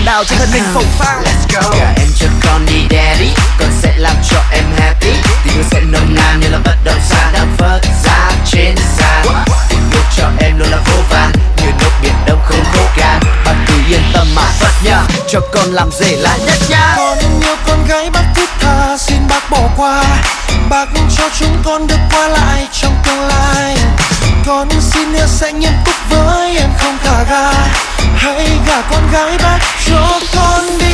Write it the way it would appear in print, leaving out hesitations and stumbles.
đào cho thân hình phồng phao. Let's go. Gả em cho con đi daddy, con sẽ làm cho em happy. Tình yêu sẽ nồng nàn như là bất động sản đang vớt giá trên sàn. Tình yêu cho em luôn là vô vàn, như nước biển đông không khô cạn. Bạn cứ yên tâm mà vất nha, cho con làm rể là nhất nha. Con yêu con gái bác thiết tha, xin bác bỏ qua. Bác cho chúng con được qua lại trong tương lai. Con xin hứa sẽ nghiêm túc với em không thả ga. Hãy gả con gái bác cho con đi.